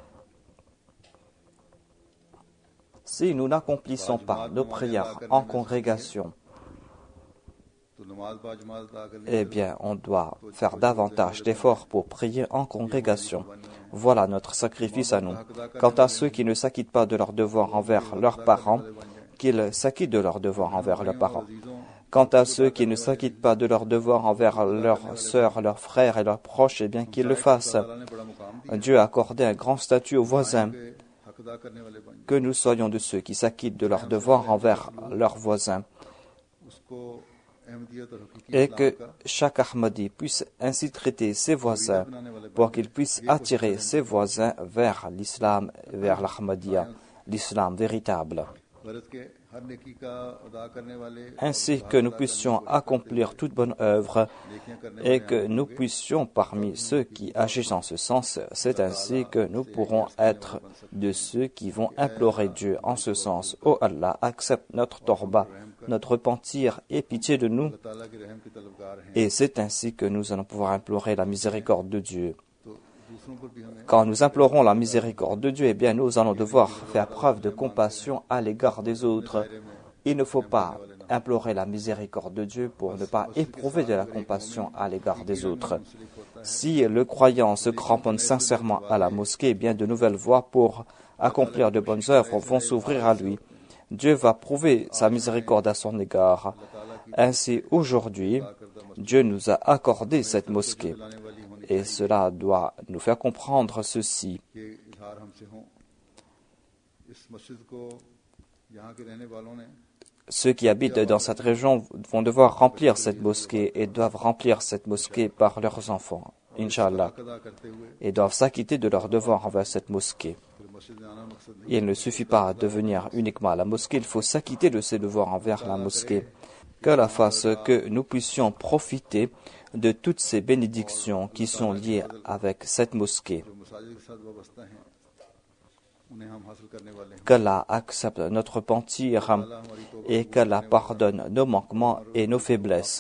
Si nous n'accomplissons pas nos prières en congrégation, eh bien, on doit faire davantage d'efforts pour prier en congrégation. Voilà notre sacrifice à nous. Quant à ceux qui ne s'acquittent pas de leurs devoirs envers leurs parents, qu'ils s'acquittent de leurs devoirs envers leurs parents. Quant à ceux qui ne s'acquittent pas de leurs devoirs envers leurs sœurs, leurs frères et leurs proches, eh bien qu'ils le fassent. Dieu a accordé un grand statut aux voisins. Que nous soyons de ceux qui s'acquittent de leurs devoirs envers leurs voisins. Et que chaque Ahmadi puisse ainsi traiter ses voisins pour qu'ils puissent attirer ses voisins vers l'islam, vers l'Ahmadiyya, l'islam véritable. Ainsi que nous puissions accomplir toute bonne œuvre et que nous puissions parmi ceux qui agissent en ce sens, c'est ainsi que nous pourrons être de ceux qui vont implorer Dieu en ce sens. Oh Allah, accepte notre tawba, notre repentir et pitié de nous. Et c'est ainsi que nous allons pouvoir implorer la miséricorde de Dieu. Quand nous implorons la miséricorde de Dieu, eh bien nous allons devoir faire preuve de compassion à l'égard des autres. Il ne faut pas implorer la miséricorde de Dieu pour ne pas éprouver de la compassion à l'égard des autres. Si le croyant se cramponne sincèrement à la mosquée, eh bien de nouvelles voies pour accomplir de bonnes œuvres vont s'ouvrir à lui. Dieu va prouver sa miséricorde à son égard. Ainsi, aujourd'hui, Dieu nous a accordé cette mosquée. Et cela doit nous faire comprendre ceci. Ceux qui habitent dans cette région vont devoir remplir cette mosquée et doivent remplir cette mosquée par leurs enfants, Inch'Allah, et doivent s'acquitter de leurs devoirs envers cette mosquée. Il ne suffit pas de venir uniquement à la mosquée, il faut s'acquitter de ses devoirs envers la mosquée. Qu'Allah fasse que nous puissions profiter de toutes ces bénédictions qui sont liées avec cette mosquée. Qu'Allah accepte notre repentir et qu'Allah pardonne nos manquements et nos faiblesses.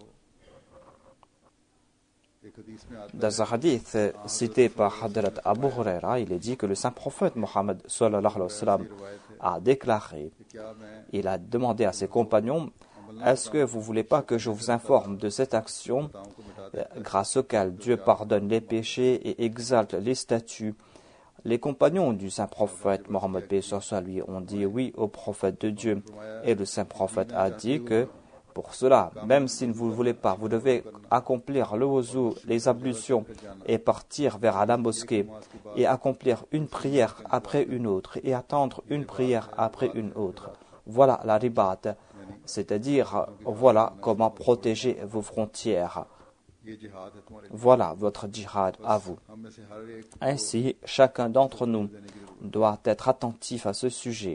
Dans un hadith cité par Hadrat Abu Huraira, il est dit que le saint prophète Mohammed sallallahu alayhi wa sallam a déclaré, il a demandé à ses compagnons: est-ce que vous ne voulez pas que je vous informe de cette action grâce auquel Dieu pardonne les péchés et exalte les statuts? Les compagnons du saint prophète Mohammed lui ont dit oui au prophète de Dieu. Et le saint prophète a dit que pour cela, même si vous ne voulez pas, vous devez accomplir le wuzu, les ablutions et partir vers la mosquée et accomplir une prière après une autre et attendre une prière après une autre. Voilà la ribat, c'est-à-dire voilà comment protéger vos frontières. Voilà votre djihad à vous. Ainsi, chacun d'entre nous doit être attentif à ce sujet.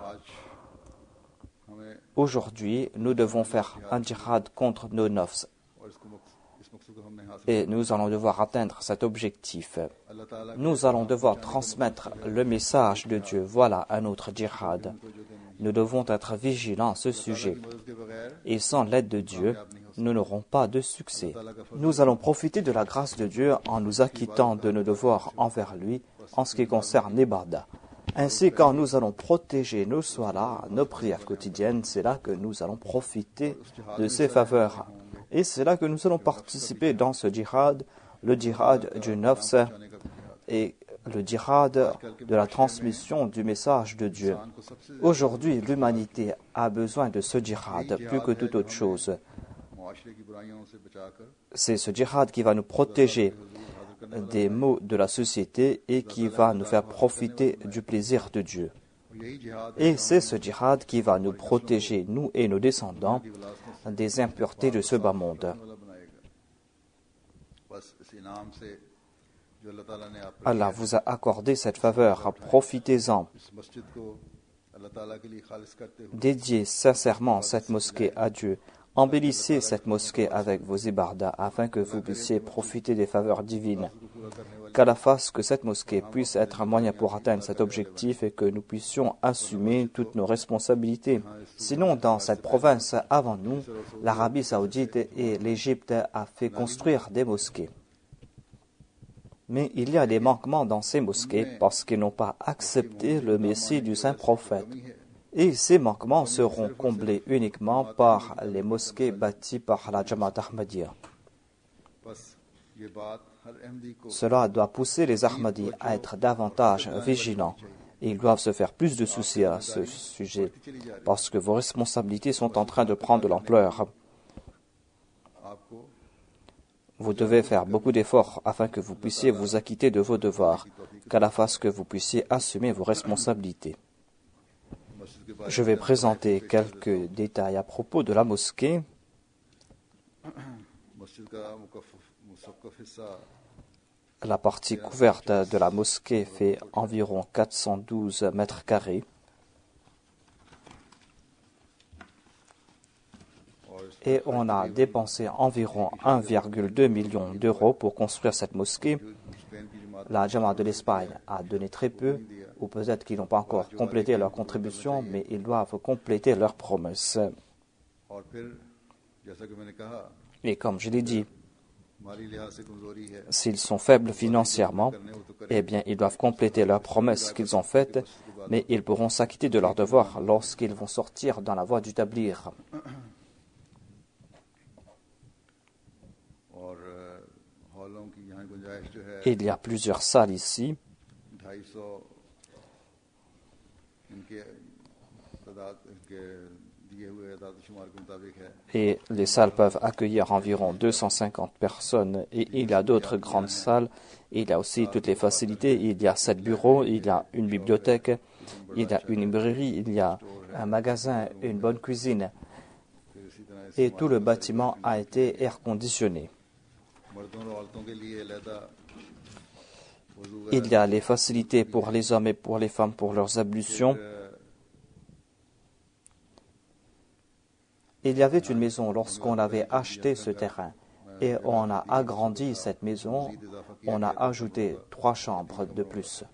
Aujourd'hui, nous devons faire un djihad contre nos nafs. Et nous allons devoir atteindre cet objectif. Nous allons devoir transmettre le message de Dieu. Voilà un autre djihad. Nous devons être vigilants à ce sujet. Et sans l'aide de Dieu, nous n'aurons pas de succès. Nous allons profiter de la grâce de Dieu en nous acquittant de nos devoirs envers lui en ce qui concerne l'ibadah. Ainsi, quand nous allons protéger nos soilas, nos prières quotidiennes, c'est là que nous allons profiter de ses faveurs. Et c'est là que nous allons participer dans ce djihad, le djihad du nafs et le djihad de la transmission du message de Dieu. Aujourd'hui, l'humanité a besoin de ce djihad plus que toute autre chose. C'est ce djihad qui va nous protéger des maux de la société et qui va nous faire profiter du plaisir de Dieu. Et c'est ce djihad qui va nous protéger, nous et nos descendants, des impuretés de ce bas monde. Allah vous a accordé cette faveur, profitez-en. Dédiez sincèrement cette mosquée à Dieu. Embellissez cette mosquée avec vos ibadah afin que vous puissiez profiter des faveurs divines. Qu'Allah fasse que cette mosquée puisse être un moyen pour atteindre cet objectif et que nous puissions assumer toutes nos responsabilités. Sinon, dans cette province, avant nous, l'Arabie Saoudite et l'Égypte a fait construire des mosquées. Mais il y a des manquements dans ces mosquées parce qu'ils n'ont pas accepté le Messie du Saint Prophète. Et ces manquements seront comblés uniquement par les mosquées bâties par la Jamaat Ahmadiyya. Cela doit pousser les Ahmadis à être davantage vigilants. Et ils doivent se faire plus de soucis à ce sujet parce que vos responsabilités sont en train de prendre de l'ampleur. Vous devez faire beaucoup d'efforts afin que vous puissiez vous acquitter de vos devoirs, qu'Allah fasse que vous puissiez assumer vos responsabilités. Je vais présenter quelques détails à propos de la mosquée. La partie couverte de la mosquée fait environ 412 mètres carrés. Et on a dépensé environ 1,2 million d'euros pour construire cette mosquée. La Jamaat de l'Espagne a donné très peu, ou peut-être qu'ils n'ont pas encore complété leur contribution, mais ils doivent compléter leurs promesses. Et comme je l'ai dit, s'ils sont faibles financièrement, eh bien, ils doivent compléter leurs promesses qu'ils ont faites, mais ils pourront s'acquitter de leurs devoirs lorsqu'ils vont sortir dans la voie du tablir. Il y a plusieurs salles ici. Et les salles peuvent accueillir environ 250 personnes. Et il y a d'autres grandes salles. Il y a aussi toutes les facilités. Il y a 7 bureaux, il y a une bibliothèque, il y a une librairie, il y a un magasin, une bonne cuisine. Et tout le bâtiment a été air conditionné. Il y a les facilités pour les hommes et pour les femmes pour leurs ablutions. Il y avait une maison lorsqu'on avait acheté ce terrain et on a agrandi cette maison. On a ajouté 3 chambres de plus.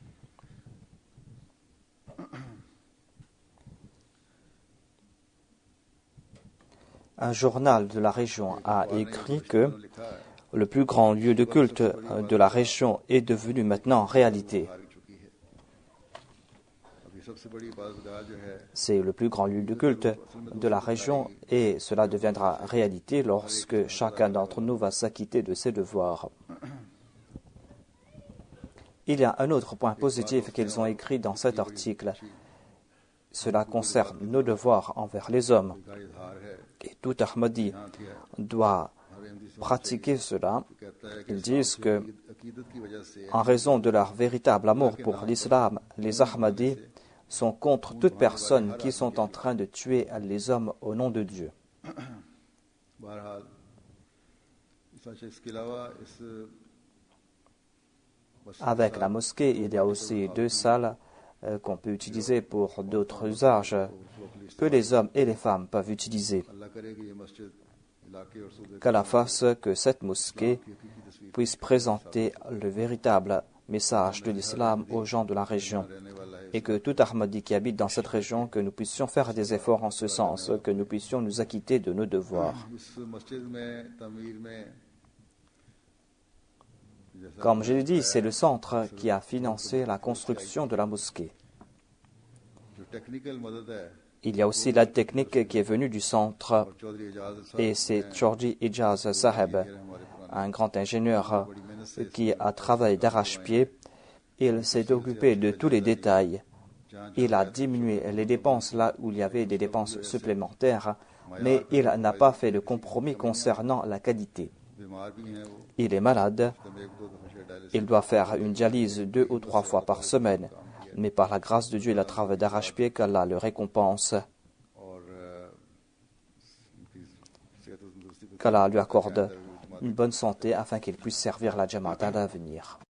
Un journal de la région a écrit que le plus grand lieu de culte de la région est devenu maintenant réalité. C'est le plus grand lieu de culte de la région et cela deviendra réalité lorsque chacun d'entre nous va s'acquitter de ses devoirs. Il y a un autre point positif qu'ils ont écrit dans cet article. Cela concerne nos devoirs envers les hommes. Et tout Ahmadi doit pratiquer cela. Ils disent que, en raison de leur véritable amour pour l'islam, les Ahmadis sont contre toute personne qui sont en train de tuer les hommes au nom de Dieu. Avec la mosquée, il y a aussi 2 salles qu'on peut utiliser pour d'autres usages que les hommes et les femmes peuvent utiliser. Qu'Allah fasse que cette mosquée puisse présenter le véritable message de l'islam aux gens de la région. et que tout Ahmadi qui habite dans cette région, que nous puissions faire des efforts en ce sens, que nous puissions nous acquitter de nos devoirs. Comme je l'ai dit, c'est le centre qui a financé la construction de la mosquée. Il y a aussi l'aide technique qui est venue du centre, et c'est Chaudhry Ijaz Saheb, un grand ingénieur qui a travaillé d'arrache-pied. Il s'est occupé de tous les détails. Il a diminué les dépenses là où il y avait des dépenses supplémentaires, mais il n'a pas fait de compromis concernant la qualité. Il est malade. Il doit faire une dialyse 2 ou 3 fois par semaine. Mais par la grâce de Dieu, il a travaillé d'arrache-pied, qu'Allah le récompense. Qu'Allah lui accorde une bonne santé afin qu'il puisse servir la Jamaat à l'avenir.